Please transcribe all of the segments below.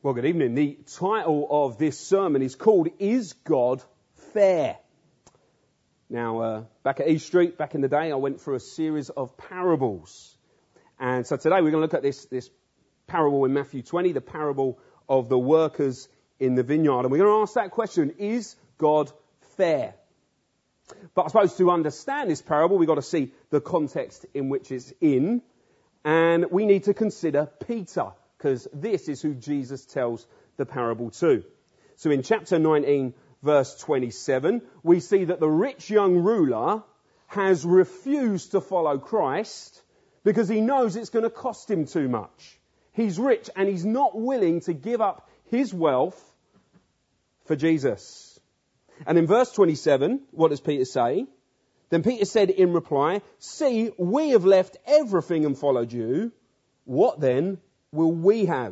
Well, good evening. The title of this sermon is called, Is God Fair? Now, back at East Street, back in the day, I went through a series of parables. And so today we're going to look at this parable in Matthew 20, the parable of the workers in the vineyard. And we're going to ask that question, is God fair? But I suppose to understand this parable, we've got to see the context in which it's in. And we need to consider Peter, because this is who Jesus tells the parable to. So in chapter 19, verse 27, we see that the rich young ruler has refused to follow Christ because he knows it's going to cost him too much. He's rich and he's not willing to give up his wealth for Jesus. And in verse 27, what does Peter say? Then Peter said in reply, "See, we have left everything and followed you. What then will we have?"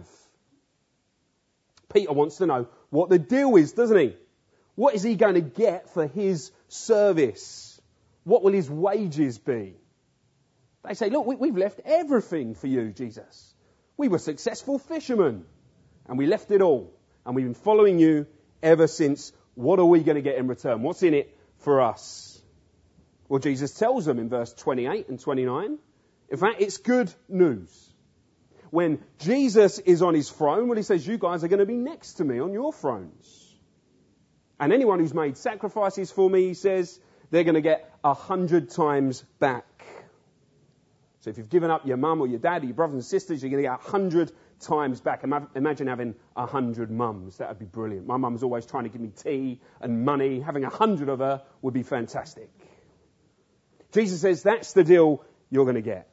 Peter wants to know what the deal is, doesn't he? What is he going to get for his service? What will his wages be? They say, look, we've left everything for you, Jesus. We were successful fishermen and we left it all. And we've been following you ever since. What are we going to get in return? What's in it for us? Well, Jesus tells them in verse 28 and 29. In fact, it's good news. When Jesus is on his throne, well, he says, you guys are going to be next to me on your thrones. And anyone who's made sacrifices for me, he says, they're going to get 100 times back. So if you've given up your mum or your dad or your brothers and sisters, you're going to get 100 times back. Imagine having 100 mums. That would be brilliant. My mum's always trying to give me tea and money. Having 100 of her would be fantastic. Jesus says, that's the deal you're going to get.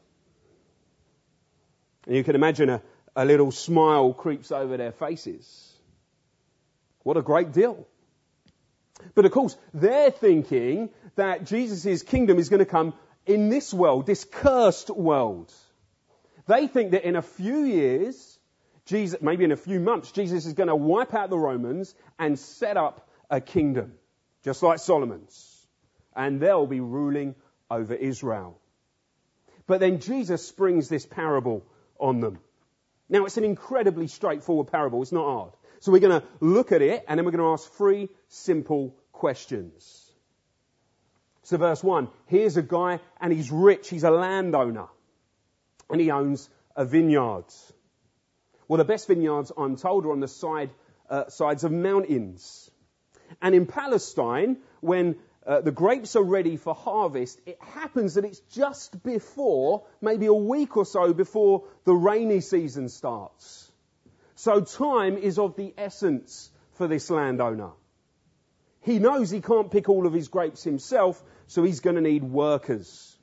And you can imagine a little smile creeps over their faces. What a great deal. But of course, they're thinking that Jesus' kingdom is going to come in this world, this cursed world. They think that in a few years, maybe in a few months, Jesus is going to wipe out the Romans and set up a kingdom, just like Solomon's. And they'll be ruling over Israel. But then Jesus springs this parable on them. Now, it's an incredibly straightforward parable. It's not hard. So we're going to look at it, and then we're going to ask 3 simple questions. So verse 1, here's a guy, and he's rich. He's a landowner, and he owns a vineyard. Well, the best vineyards, I'm told, are on the sides of mountains. And in Palestine, when the grapes are ready for harvest, it happens that it's just before, maybe a week or so before the rainy season starts. So time is of the essence for this landowner. He knows he can't pick all of his grapes himself, so he's going to need workers.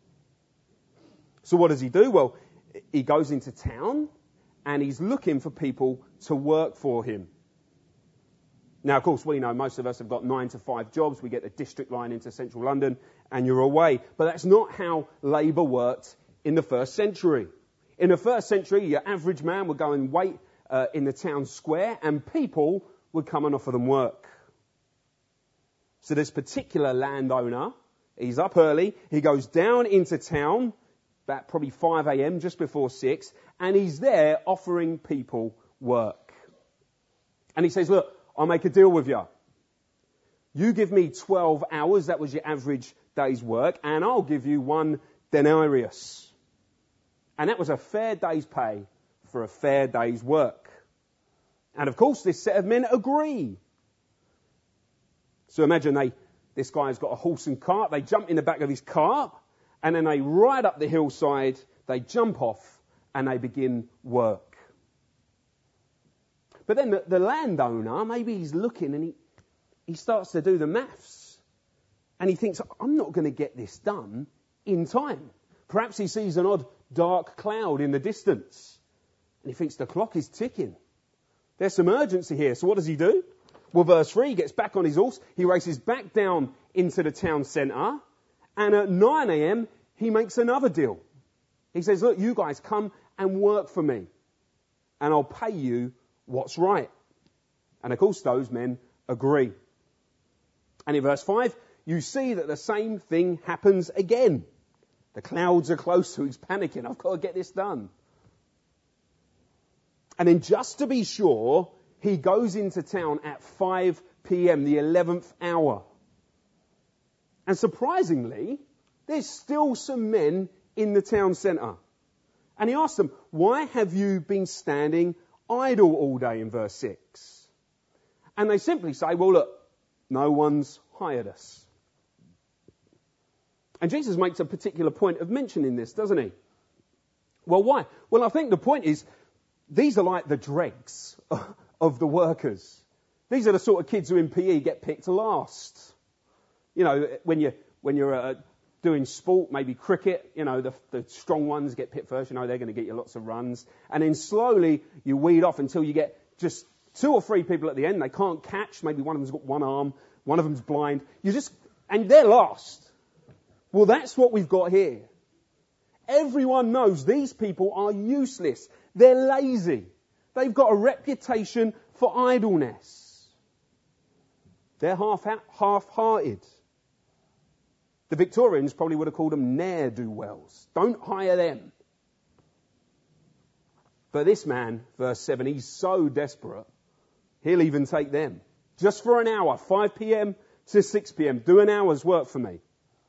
So what does he do? Well, he goes into town and he's looking for people to work for him. Now, of course, we know most of us have got 9-to-5 jobs. We get the district line into central London and you're away. But that's not how labour worked in the first century. In the first century, your average man would go and wait in the town square and people would come and offer them work. So this particular landowner, he's up early. He goes down into town about probably 5 a.m., just before 6, and he's there offering people work. And he says, look, I'll make a deal with you. You give me 12 hours, that was your average day's work, and I'll give you 1 denarius. And that was a fair day's pay for a fair day's work. And of course, this set of men agree. So imagine this guy's got a horse and cart, they jump in the back of his cart, and then they ride up the hillside, they jump off, and they begin work. But then the landowner, maybe he's looking and he starts to do the maths. And he thinks, I'm not going to get this done in time. Perhaps he sees an odd dark cloud in the distance. And he thinks the clock is ticking. There's some urgency here. So what does he do? Well, verse 3, he gets back on his horse. He races back down into the town centre. And at 9 a.m., he makes another deal. He says, look, you guys come and work for me. And I'll pay you what's right. And of course, those men agree. And in verse 5, you see that the same thing happens again. The clouds are close to, he's panicking. I've got to get this done. And then just to be sure, he goes into town at 5 p.m., the 11th hour. And surprisingly, there's still some men in the town centre. And he asks them, why have you been standing idle all day, in verse 6? And they simply say, well, look, no one's hired us. And Jesus makes a particular point of mentioning this, doesn't he? Well, why? Well, I think the point is, these are like the dregs of the workers. These are the sort of kids who in PE get picked last. You know, when you're doing sport, maybe cricket, you know, the strong ones get picked first. You know, they're going to get you lots of runs. And then slowly you weed off until you get just 2 or 3 people at the end. They can't catch. Maybe one of them's got one arm. One of them's blind. And they're last. Well, that's what we've got here. Everyone knows these people are useless. They're lazy. They've got a reputation for idleness. They're half-hearted. The Victorians probably would have called them ne'er-do-wells. Don't hire them. But this man, verse 7, he's so desperate, he'll even take them. Just for an hour, 5 p.m. to 6 p.m. Do an hour's work for me.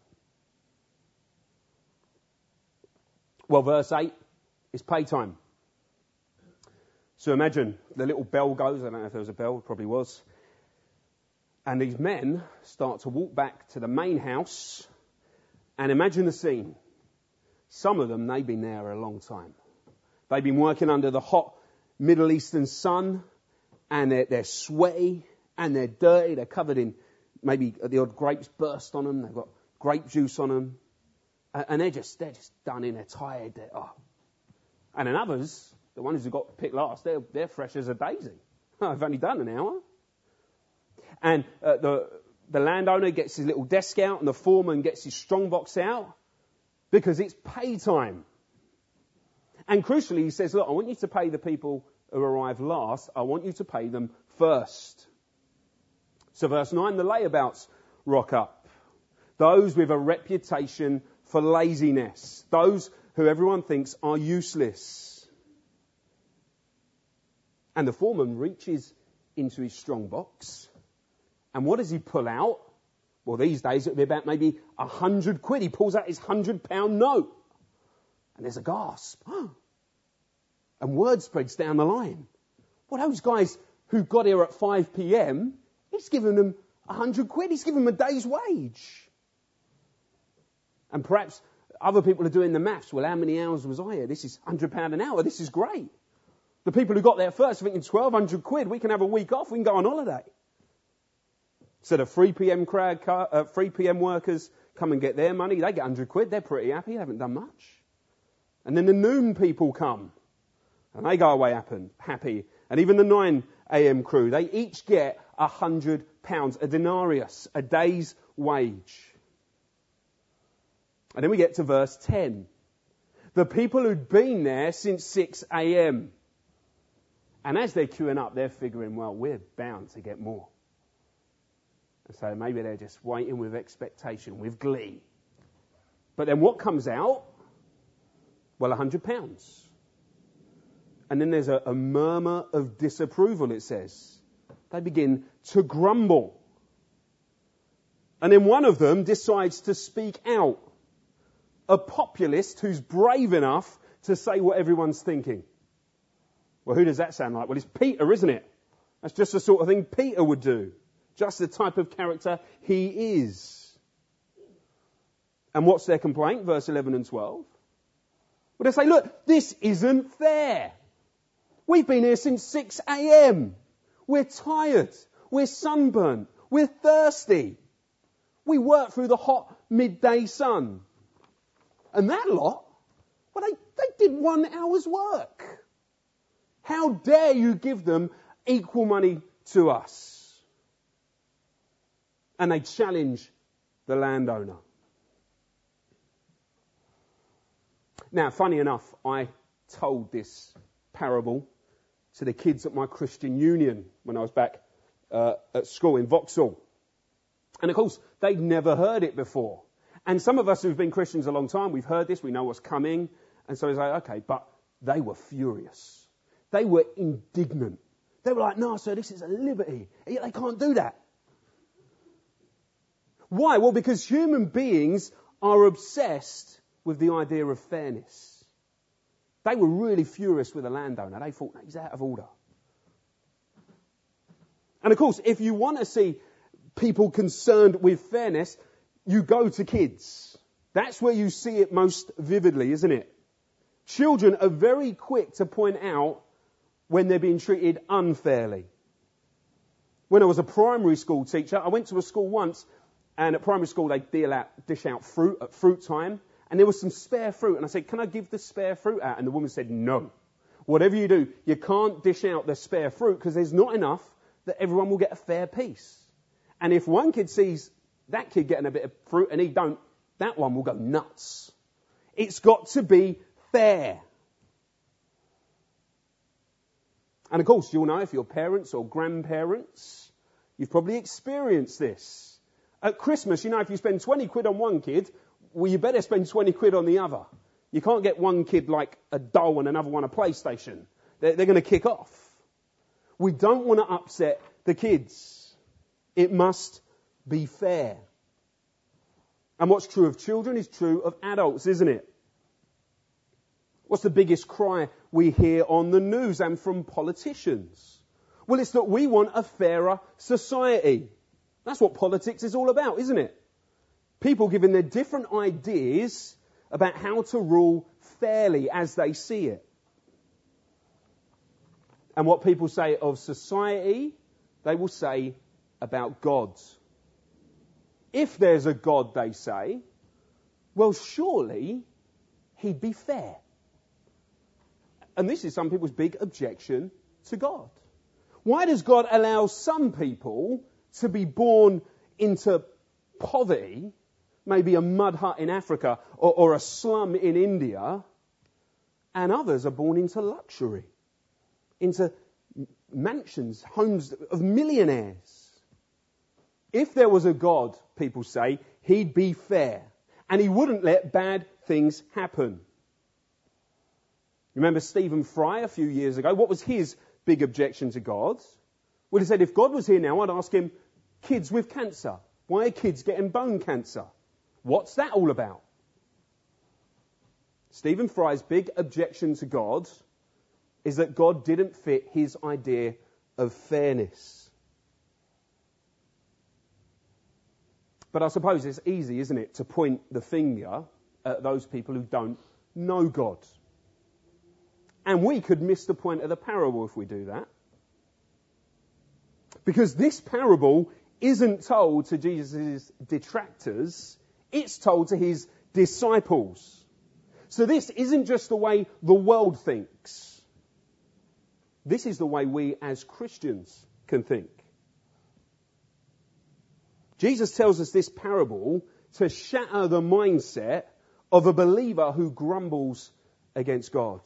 Well, verse 8 is pay time. So imagine the little bell goes. I don't know if there was a bell. It probably was. And these men start to walk back to the main house. And imagine the scene. Some of them, they've been there a long time. They've been working under the hot Middle Eastern sun. And they're sweaty. And they're dirty. They're covered in maybe the odd grapes burst on them. They've got grape juice on them. And they're just done in. They're tired. And then others, the ones who got picked last, they're fresh as a daisy. I've only done an hour. And the landowner gets his little desk out, and the foreman gets his strongbox out, because it's pay time. And crucially, he says, look, I want you to pay the people who arrive last. I want you to pay them first. So verse 9, the layabouts rock up. Those with a reputation for laziness. Those who everyone thinks are useless. And the foreman reaches into his strongbox. And what does he pull out? Well, these days it would be about maybe 100 quid. He pulls out his £100 note. And there's a gasp. And word spreads down the line. Well, those guys who got here at 5 p.m, he's given them 100 quid. He's given them a day's wage. And perhaps other people are doing the maths. Well, how many hours was I here? This is £100 an hour. This is great. The people who got there first are thinking 1,200 quid. We can have a week off. We can go on holiday. So the 3 p.m. 3 p.m. workers come and get their money. They get 100 quid. They're pretty happy. They haven't done much. And then the noon people come. And they go away happy. And even the 9 a.m. crew, they each get £100, a denarius, a day's wage. And then we get to verse 10. The people who'd been there since 6 a.m. And as they're queuing up, they're figuring, well, we're bound to get more. And so maybe they're just waiting with expectation, with glee. But then what comes out? Well, £100. And then there's a murmur of disapproval, it says. They begin to grumble. And then one of them decides to speak out. A populist who's brave enough to say what everyone's thinking. Well, who does that sound like? Well, it's Peter, isn't it? That's just the sort of thing Peter would do. Just the type of character he is. And what's their complaint? Verse 11 and 12. Well, they say, look, this isn't fair. We've been here since 6 a.m. We're tired. We're sunburnt. We're thirsty. We work through the hot midday sun. And that lot, well, they did 1 hour's work. How dare you give them equal money to us? And they challenge the landowner. Now, funny enough, I told this parable to the kids at my Christian Union when I was back at school in Vauxhall. And of course, they'd never heard it before. And some of us who've been Christians a long time, we've heard this, we know what's coming. And so it's like, okay, but they were furious. They were indignant. They were like, no, sir, this is a liberty. And yet they can't do that. Why? Well, because human beings are obsessed with the idea of fairness. They were really furious with the landowner. They thought, he's out of order. And of course, if you want to see people concerned with fairness, you go to kids. That's where you see it most vividly, isn't it? Children are very quick to point out when they're being treated unfairly. When I was a primary school teacher, I went to a school once, and at primary school they dish out fruit at fruit time, and there was some spare fruit, and I said, can I give the spare fruit out? And the woman said, no. Whatever you do, you can't dish out the spare fruit because there's not enough that everyone will get a fair piece. And if one kid sees that kid getting a bit of fruit and he don't, that one will go nuts. It's got to be fair. And of course, you'll know if you're parents or grandparents, you've probably experienced this. At Christmas, you know, if you spend 20 quid on one kid, well, you better spend 20 quid on the other. You can't get one kid like a doll and another one a PlayStation. They're going to kick off. We don't want to upset the kids. It must be fair. And what's true of children is true of adults, isn't it? What's the biggest cry we hear on the news and from politicians? Well, it's that we want a fairer society. That's what politics is all about, isn't it? People giving their different ideas about how to rule fairly as they see it. And what people say of society, they will say about God. If there's a God, they say, well, surely he'd be fair. And this is some people's big objection to God. Why does God allow some people to be born into poverty, maybe a mud hut in Africa or a slum in India, and others are born into luxury, into mansions, homes of millionaires? If there was a God, people say, he'd be fair, and he wouldn't let bad things happen. Remember Stephen Fry a few years ago? What was his big objection to God? Well, he said, if God was here now, I'd ask him, kids with cancer. Why are kids getting bone cancer? What's that all about? Stephen Fry's big objection to God is that God didn't fit his idea of fairness. But I suppose it's easy, isn't it, to point the finger at those people who don't know God. And we could miss the point of the parable if we do that. Because this parable isn't told to Jesus' detractors, it's told to his disciples. So this isn't just the way the world thinks. This is the way we as Christians can think. Jesus tells us this parable to shatter the mindset of a believer who grumbles against God.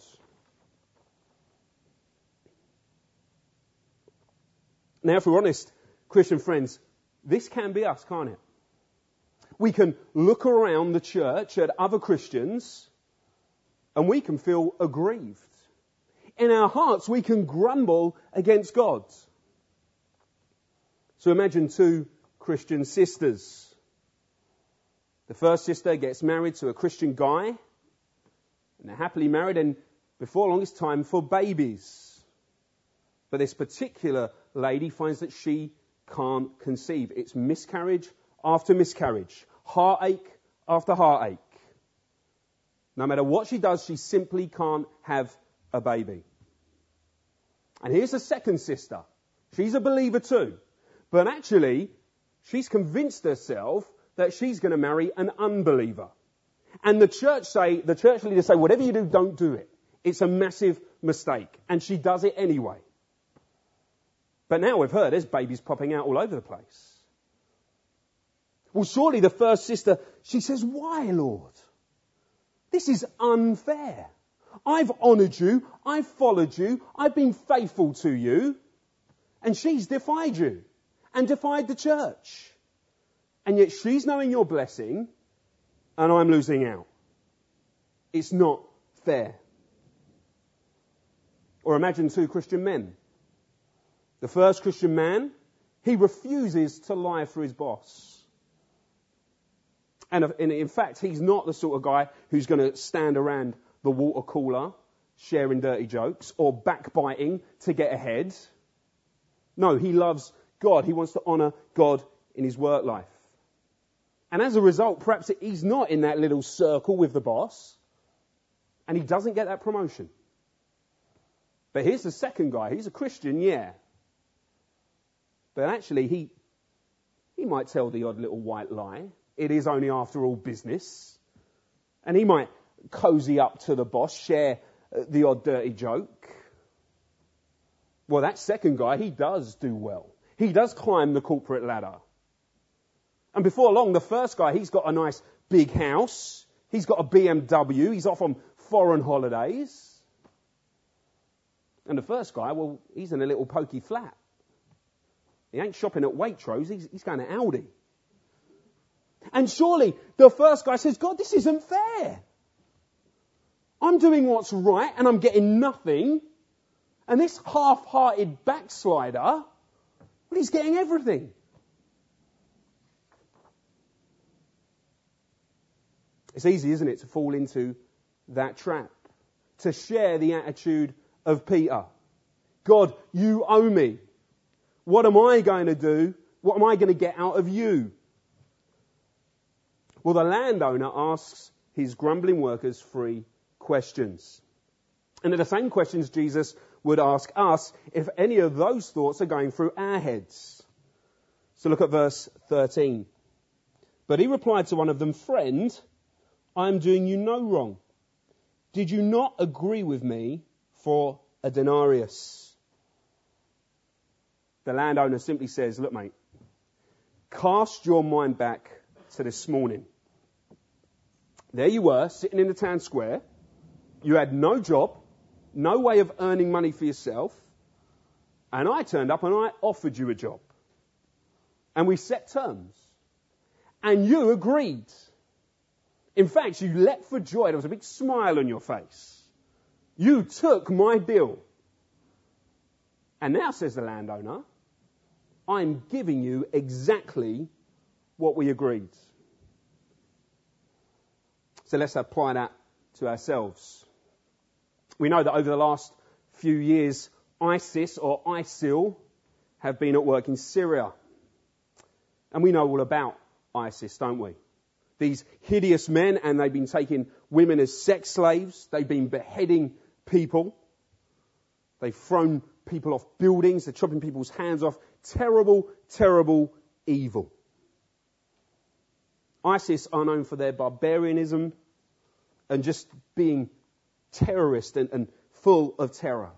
Now, if we're honest, Christian friends, this can be us, can't it? We can look around the church at other Christians and we can feel aggrieved. In our hearts, we can grumble against God. So imagine two Christian sisters. The first sister gets married to a Christian guy, and they're happily married, and before long it's time for babies. But this particular lady finds that she can't conceive. It's miscarriage after miscarriage, heartache after heartache. No matter what she does, she simply can't have a baby. And here's the second sister. She's a believer too. But actually, she's convinced herself that she's going to marry an unbeliever. And the church leaders say, whatever you do, don't do it. It's a massive mistake. And she does it anyway. But now we've heard there's babies popping out all over the place. Well, surely the first sister, she says, why, Lord? This is unfair. I've honoured you. I've followed you. I've been faithful to you. And she's defied you and defied the church. And yet she's knowing your blessing and I'm losing out. It's not fair. Or imagine two Christian men. The first Christian man, he refuses to lie for his boss. And in fact, he's not the sort of guy who's going to stand around the water cooler sharing dirty jokes or backbiting to get ahead. No, he loves God. He wants to honour God in his work life. And as a result, perhaps he's not in that little circle with the boss, and he doesn't get that promotion. But here's the second guy. He's a Christian, yeah. But actually, he might tell the odd little white lie. It is only, after all, business. And he might cozy up to the boss, share the odd dirty joke. Well, that second guy, he does do well. He does climb the corporate ladder. And before long, the first guy, he's got a nice big house. He's got a BMW. He's off on foreign holidays. And the first guy, well, he's in a little pokey flat. He ain't shopping at Waitrose. He's going to Aldi. And surely the first guy says, God, this isn't fair. I'm doing what's right and I'm getting nothing. And this half-hearted backslider, well, he's getting everything. It's easy, isn't it, to fall into that trap, to share the attitude of Peter. God, you owe me. What am I going to do? What am I going to get out of you? Well, the landowner asks his grumbling workers 3 questions. And they're the same questions Jesus would ask us if any of those thoughts are going through our heads. So look at verse 13. But he replied to one of them, Friend, I am doing you no wrong. Did you not agree with me for a denarius? The landowner simply says, look, mate, cast your mind back to this morning. There you were, sitting in the town square. You had no job, no way of earning money for yourself. And I turned up and I offered you a job. And we set terms. And you agreed. In fact, you leapt for joy. There was a big smile on your face. You took my deal. And now, says the landowner, I'm giving you exactly what we agreed. So let's apply that to ourselves. We know that over the last few years, ISIS or ISIL have been at work in Syria. And we know all about ISIS, don't we? These hideous men, and they've been taking women as sex slaves. They've been beheading people. They've thrown people off buildings. They're chopping people's hands off. Terrible, terrible evil. ISIS are known for their barbarianism and just being terrorist and full of terror.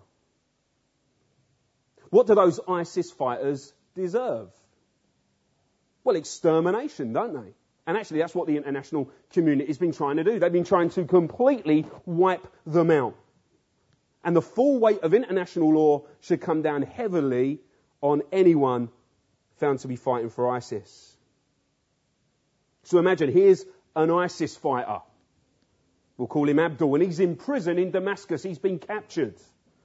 What do those ISIS fighters deserve? Well, extermination, don't they? And actually, that's what the international community has been trying to do. They've been trying to completely wipe them out. And the full weight of international law should come down heavily on anyone found to be fighting for ISIS. So imagine, here's an ISIS fighter. We'll call him Abdul, and he's in prison in Damascus. He's been captured.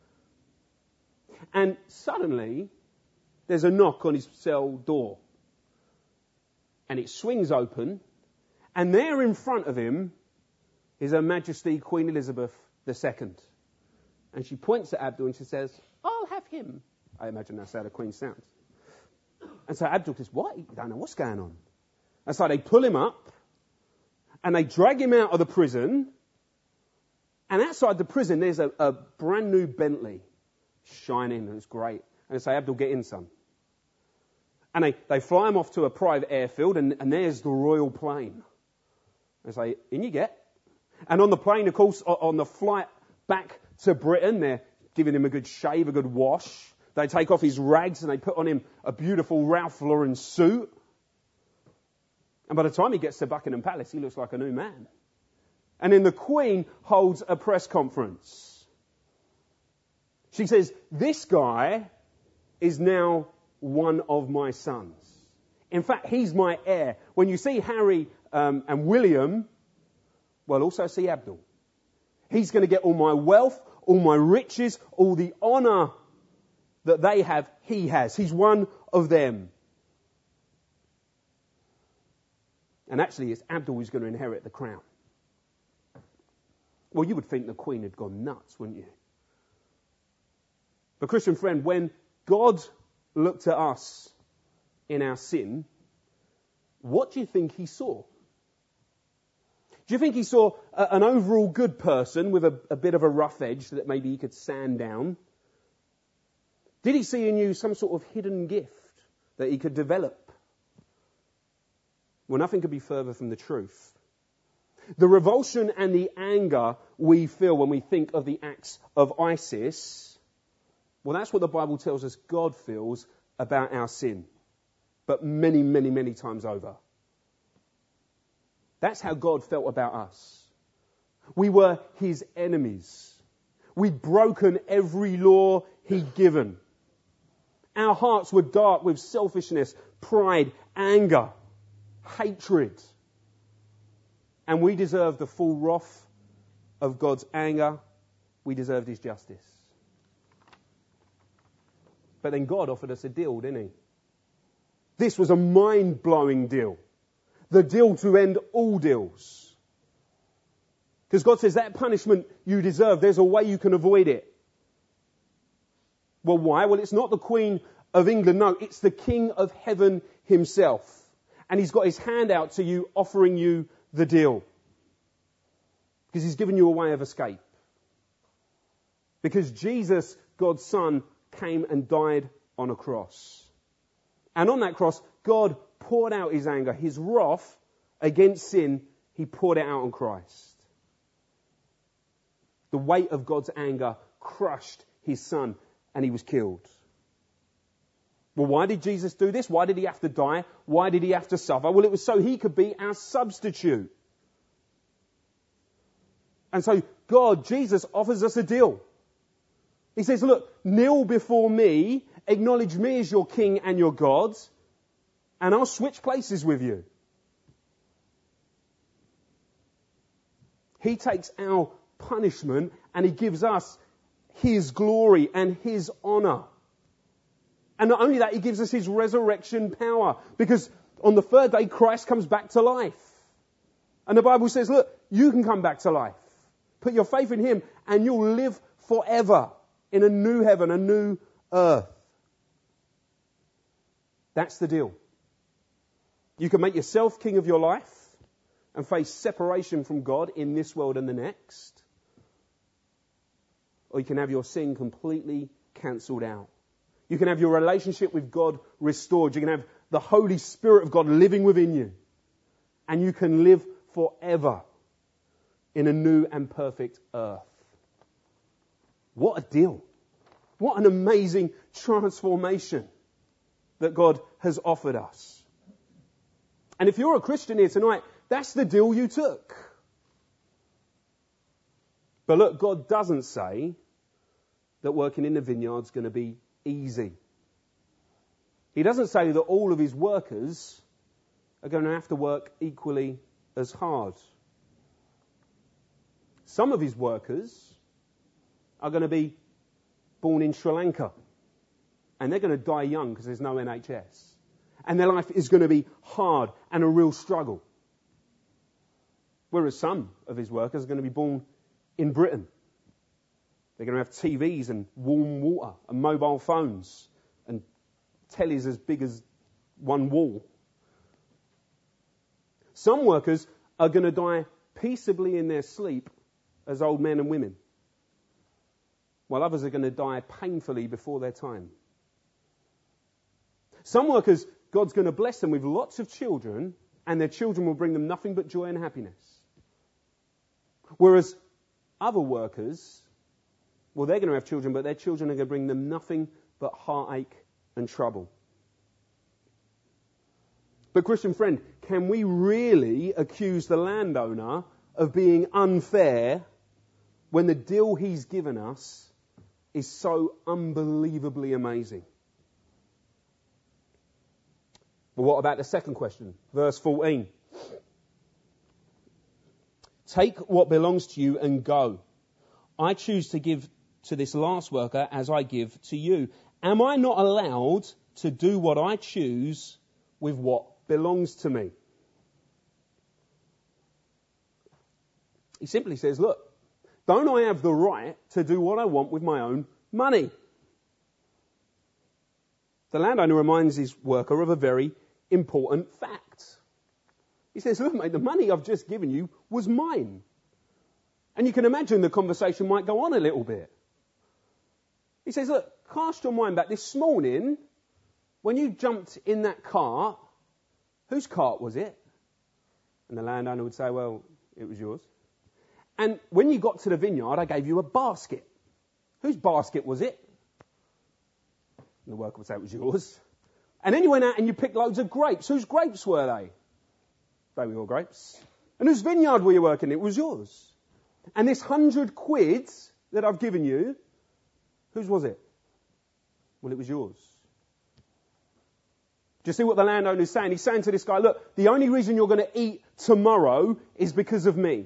And suddenly, there's a knock on his cell door. And it swings open, and there in front of him is Her Majesty Queen Elizabeth II. And she points at Abdul and she says, I'll have him. I imagine that's how the Queen sounds. And so Abdul says, what? You don't know what's going on. And so they pull him up, and they drag him out of the prison, and outside the prison there's a brand new Bentley, shining, and it's great. And they say, Abdul, get in, son. And they fly him off to a private airfield, and there's the royal plane. They say, in you get. And on the plane, of course, on the flight back to Britain, they're giving him a good shave, a good wash. They take off his rags and they put on him a beautiful Ralph Lauren suit. And by the time he gets to Buckingham Palace, he looks like a new man. And then the Queen holds a press conference. She says, this guy is now one of my sons. In fact, he's my heir. When you see Harry and William, well, also see Abdul. He's going to get all my wealth, all my riches, all the honor that they have, he has. He's one of them. And actually, it's Abdul who's going to inherit the crown. Well, you would think the Queen had gone nuts, wouldn't you? But Christian friend, when God looked at us in our sin, what do you think he saw? Do you think he saw an overall good person with a bit of a rough edge that maybe he could sand down? Did he see in you some sort of hidden gift that he could develop? Well, nothing could be further from the truth. The revulsion and the anger we feel when we think of the acts of ISIS, well, that's what the Bible tells us God feels about our sin. But many, many, many times over. That's how God felt about us. We were his enemies. We'd broken every law he'd given. Our hearts were dark with selfishness, pride, anger, hatred. And we deserved the full wrath of God's anger. We deserved his justice. But then God offered us a deal, didn't he? This was a mind-blowing deal. The deal to end all deals. Because God says that punishment you deserve, there's a way you can avoid it. Well, why? Well, it's not the Queen of England, no, it's the King of Heaven himself. And he's got his hand out to you, offering you the deal. Because he's given you a way of escape. Because Jesus, God's Son, came and died on a cross. And on that cross, God poured out his anger, his wrath against sin. He poured it out on Christ. The weight of God's anger crushed his Son, and he was killed. Well, why did Jesus do this? Why did he have to die? Why did he have to suffer? Well, it was so he could be our substitute. And so God, Jesus, offers us a deal. He says, look, kneel before me, acknowledge me as your King and your God, and I'll switch places with you. He takes our punishment and he gives us his glory and his honor. And not only that, he gives us his resurrection power. Because on the third day, Christ comes back to life. And the Bible says, look, you can come back to life. Put your faith in him and you'll live forever in a new heaven, a new earth. That's the deal. You can make yourself king of your life and face separation from God in this world and the next. Or you can have your sin completely cancelled out. You can have your relationship with God restored. You can have the Holy Spirit of God living within you. And you can live forever in a new and perfect earth. What a deal. What an amazing transformation that God has offered us. And if you're a Christian here tonight, that's the deal you took. But look, God doesn't say that working in the vineyard's going to be easy. He doesn't say that all of his workers are going to have to work equally as hard. Some of his workers are going to be born in Sri Lanka. And they're going to die young because there's no NHS. And their life is going to be hard and a real struggle. Whereas some of his workers are going to be born in Britain. They're going to have TVs and warm water and mobile phones and tellies as big as one wall. Some workers are going to die peaceably in their sleep as old men and women, while others are going to die painfully before their time. Some workers, God's going to bless them with lots of children, and their children will bring them nothing but joy and happiness. Whereas other workers, well, they're going to have children, but their children are going to bring them nothing but heartache and trouble. But Christian friend, can we really accuse the landowner of being unfair when the deal he's given us is so unbelievably amazing? But what about the second question? Verse 14. Take what belongs to you and go. I choose to give to this last worker as I give to you. Am I not allowed to do what I choose with what belongs to me? He simply says, look, don't I have the right to do what I want with my own money? The landowner reminds his worker of a very important fact. He says, look, mate, the money I've just given you was mine. And you can imagine the conversation might go on a little bit. He says, look, cast your mind back. This morning, when you jumped in that cart, whose cart was it? And the landowner would say, well, it was yours. And when you got to the vineyard, I gave you a basket. Whose basket was it? And the worker would say it was yours. And then you went out and you picked loads of grapes. Whose grapes were they? They were your grapes. And whose vineyard were you working? It was yours. And this 100 quid that I've given you, whose was it? Well, it was yours. Do you see what the landowner is saying? He's saying to this guy, look, the only reason you're going to eat tomorrow is because of me.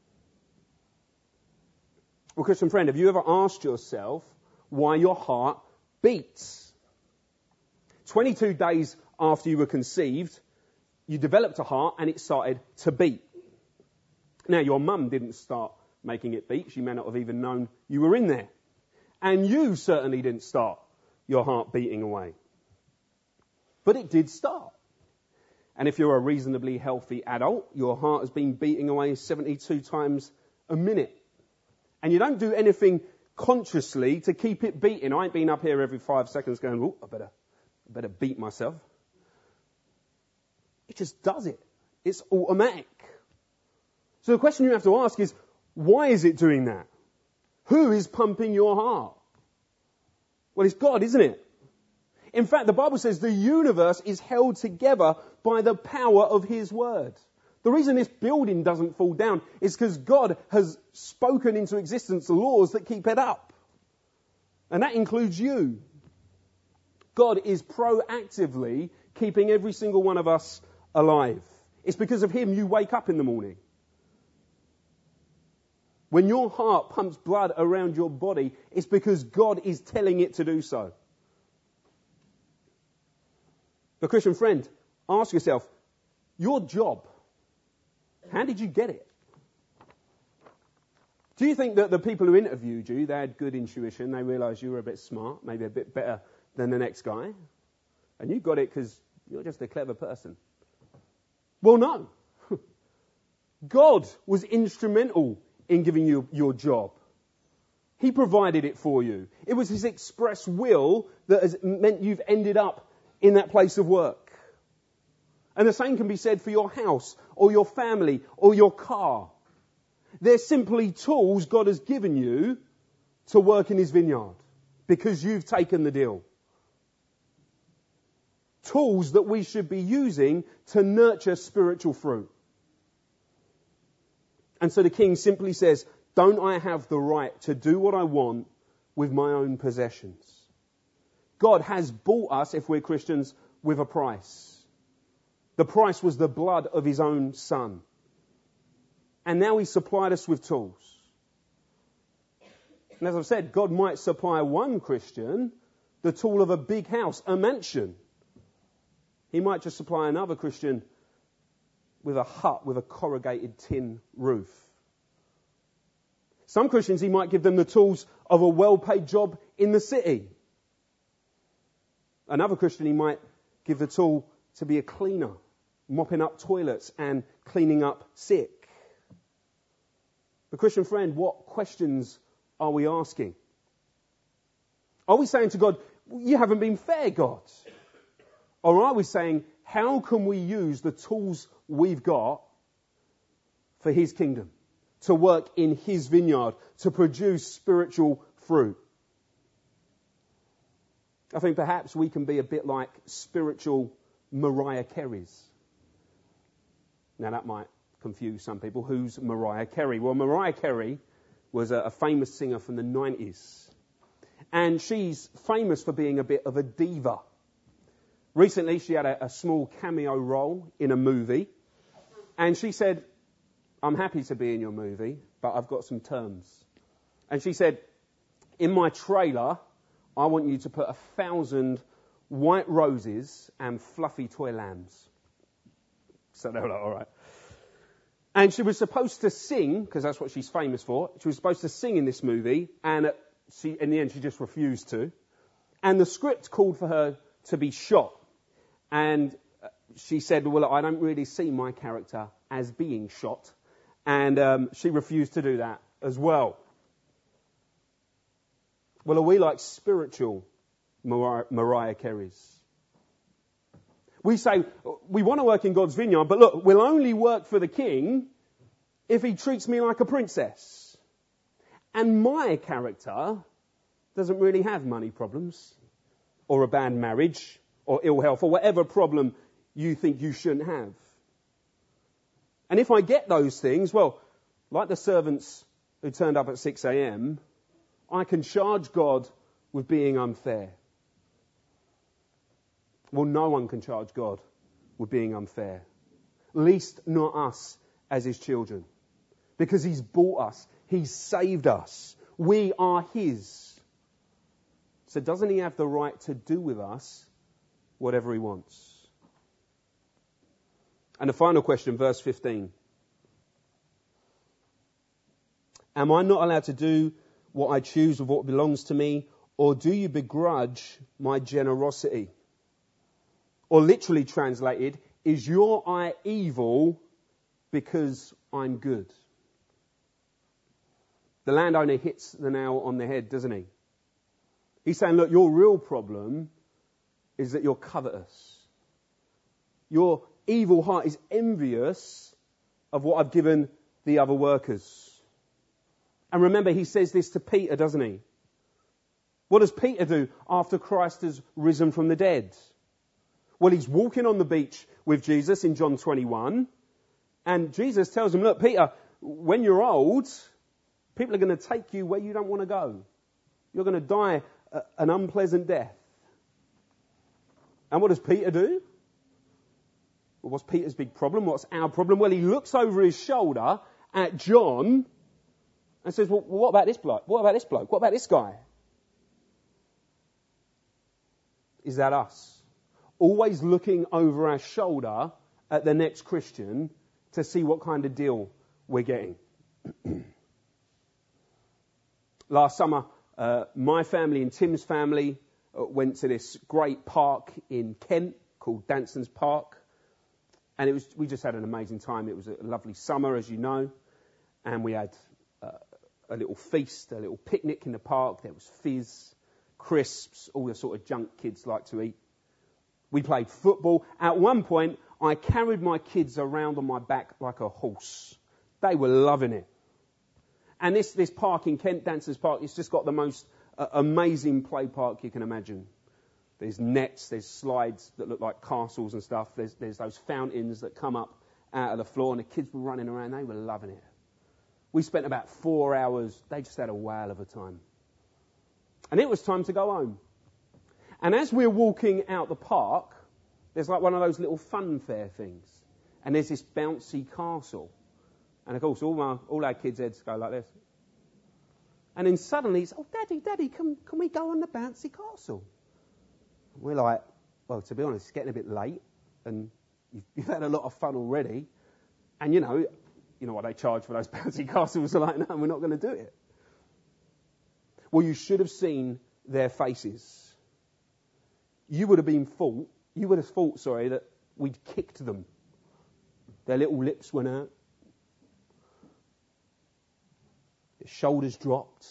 Well, Christian friend, have you ever asked yourself why your heart beats? 22 days after you were conceived, you developed a heart and it started to beat. Now, your mum didn't start making it beat. She may not have even known you were in there. And you certainly didn't start your heart beating away. But it did start. And if you're a reasonably healthy adult, your heart has been beating away 72 times a minute. And you don't do anything consciously to keep it beating. I ain't been up here every 5 seconds going, oh, I better beat myself. It just does it. It's automatic. So the question you have to ask is, why is it doing that? Who is pumping your heart? Well, it's God, isn't it? In fact, the Bible says the universe is held together by the power of His word. The reason this building doesn't fall down is because God has spoken into existence laws that keep it up. And that includes you. God is proactively keeping every single one of us alive. It's because of Him you wake up in the morning. When your heart pumps blood around your body, it's because God is telling it to do so. But Christian friend, ask yourself, your job, how did you get it? Do you think that the people who interviewed you, they had good intuition, they realised you were a bit smart, maybe a bit better than the next guy, and you got it because you're just a clever person? Well, no. God was instrumental in giving you your job. He provided it for you. It was His express will that has meant you've ended up in that place of work. And the same can be said for your house or your family or your car. They're simply tools God has given you to work in His vineyard because you've taken the deal. Tools that we should be using to nurture spiritual fruit. And so the king simply says, don't I have the right to do what I want with my own possessions? God has bought us, if we're Christians, with a price. The price was the blood of His own Son. And now He's supplied us with tools. And as I've said, God might supply one Christian the tool of a big house, a mansion. He might just supply another Christian with a hut with a corrugated tin roof. Some Christians, He might give them the tools of a well-paid job in the city. Another Christian, He might give the tool to be a cleaner, mopping up toilets and cleaning up sick. But Christian friend, what questions are we asking? Are we saying to God, you haven't been fair, God? Or are we saying, how can we use the tools we've got for His kingdom, to work in His vineyard, to produce spiritual fruit? I think perhaps we can be a bit like spiritual Mariah Careys. Now that might confuse some people. Who's Mariah Carey? Well, Mariah Carey was a famous singer from the 90s. And she's famous for being a bit of a diva. Recently, she had a small cameo role in a movie. And she said, I'm happy to be in your movie, but I've got some terms. And she said, in my trailer, I want you to put 1,000 white roses and fluffy toy lambs. So they were like, all right. And she was supposed to sing, because that's what she's famous for. She was supposed to sing in this movie, and in the end she just refused to. And the script called for her to be shot. And she said, well, I don't really see my character as being shot. And she refused to do that as well. Well, are we like spiritual Mariah Careys? We say, we want to work in God's vineyard, but look, we'll only work for the King if he treats me like a princess. And my character doesn't really have money problems, or a bad marriage, or ill health, or whatever problem you think you shouldn't have. And if I get those things, well, like the servants who turned up at 6 a.m., I can charge God with being unfair. Well, no one can charge God with being unfair. Least not us as his children. Because he's bought us. He's saved us. We are his. So doesn't he have the right to do with us whatever he wants? And the final question, verse 15. Am I not allowed to do what I choose with what belongs to me? Or do you begrudge my generosity? Or literally translated, is your eye evil because I'm good? The landowner hits the nail on the head, doesn't he? He's saying, look, your real problem is that you're covetous. Your evil heart is envious of what I've given the other workers. And remember, he says this to Peter, doesn't he? What does Peter do after Christ has risen from the dead? Well, he's walking on the beach with Jesus in John 21. And Jesus tells him, look, Peter, when you're old, people are going to take you where you don't want to go. You're going to die an unpleasant death. And what does Peter do? Well, what's Peter's big problem? What's our problem? Well, he looks over his shoulder at John and says, well, what about this bloke? What about this bloke? What about this guy? Is that us? Always looking over our shoulder at the next Christian to see what kind of deal we're getting. Last summer, my family and Tim's family went to this great park in Kent called Danson's Park. And we just had an amazing time. It was a lovely summer, as you know. And we had a little feast, a little picnic in the park. There was fizz, crisps, all the sort of junk kids like to eat. We played football. At one point, I carried my kids around on my back like a horse. They were loving it. And this park in Kent, Danson's Park, it's just got the most amazing play park you can imagine. There's nets, there's slides that look like castles and stuff. There's those fountains that come up out of the floor, and the kids were running around. They were loving it. We spent about 4 hours. They just had a whale of a time. And it was time to go home. And as we're walking out the park, there's like one of those little fun fair things. And there's this bouncy castle. And of course, all our kids' heads go like this. And then suddenly it's, oh, Daddy, can we go on the bouncy castle? And we're like, well, to be honest, it's getting a bit late. And you've had a lot of fun already. And you know what they charge for those bouncy castles. We're like, no, we're not going to do it. Well, you should have seen their faces. You would have thought, that we'd kicked them. Their little lips went out. Their shoulders dropped.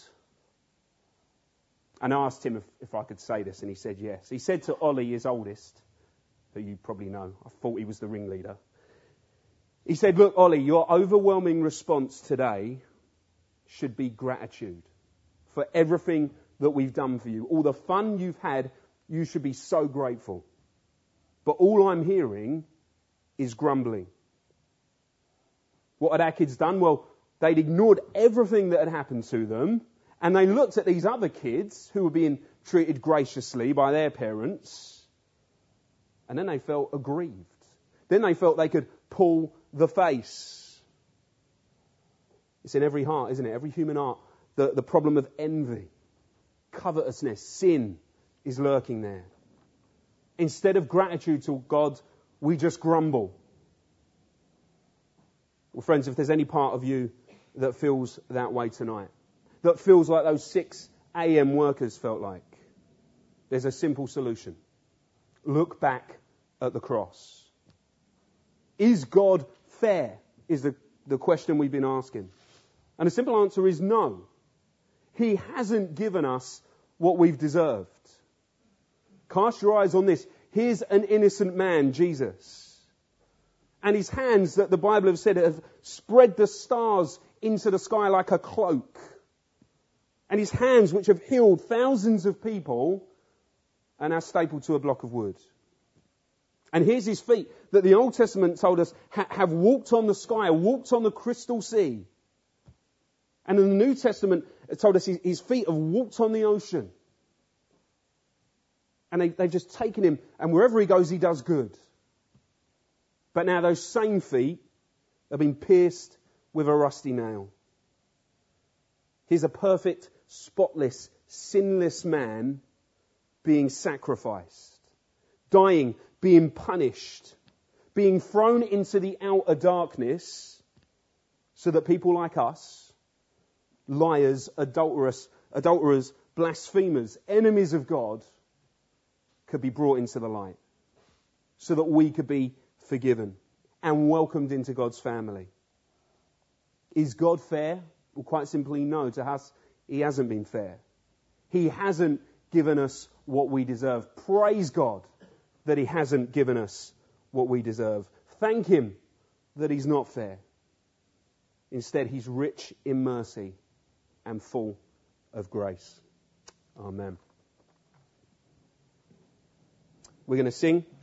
And I asked him if I could say this, and he said yes. He said to Ollie, his oldest, who you probably know, I thought he was the ringleader. He said, look, Ollie, your overwhelming response today should be gratitude for everything that we've done for you. All the fun you've had, you should be so grateful. But all I'm hearing is grumbling. What had our kids done? Well, they'd ignored everything that had happened to them, and they looked at these other kids who were being treated graciously by their parents, and then they felt aggrieved. Then they felt they could pull the face. It's in every heart, isn't it? Every human heart. The problem of envy. covetousness, sin is lurking there. Instead of gratitude to God, we just grumble. Well, friends, if there's any part of you that feels that way tonight, that feels like those 6 a.m. workers felt like, there's a simple solution. Look back at the cross. Is God fair? Is the question we've been asking. And the simple answer is no. He hasn't given us what we've deserved. Cast your eyes on this. Here's an innocent man, Jesus. And his hands that the Bible has said have spread the stars into the sky like a cloak. And his hands, which have healed thousands of people, are now stapled to a block of wood. And here's his feet that the Old Testament told us have walked on the sky, walked on the crystal sea. And in the New Testament, it told us his feet have walked on the ocean. And they've just taken him, and wherever he goes, he does good. But now those same feet have been pierced with a rusty nail. He's a perfect, spotless, sinless man being sacrificed, dying, being punished, being thrown into the outer darkness so that people like us, liars, adulterers, blasphemers, enemies of God, could be brought into the light so that we could be forgiven and welcomed into God's family. Is God fair? Well, quite simply, no. To us, he hasn't been fair. He hasn't given us what we deserve. Praise God that he hasn't given us what we deserve. Thank him that he's not fair. Instead, he's rich in mercy and full of grace. Amen. We're going to sing.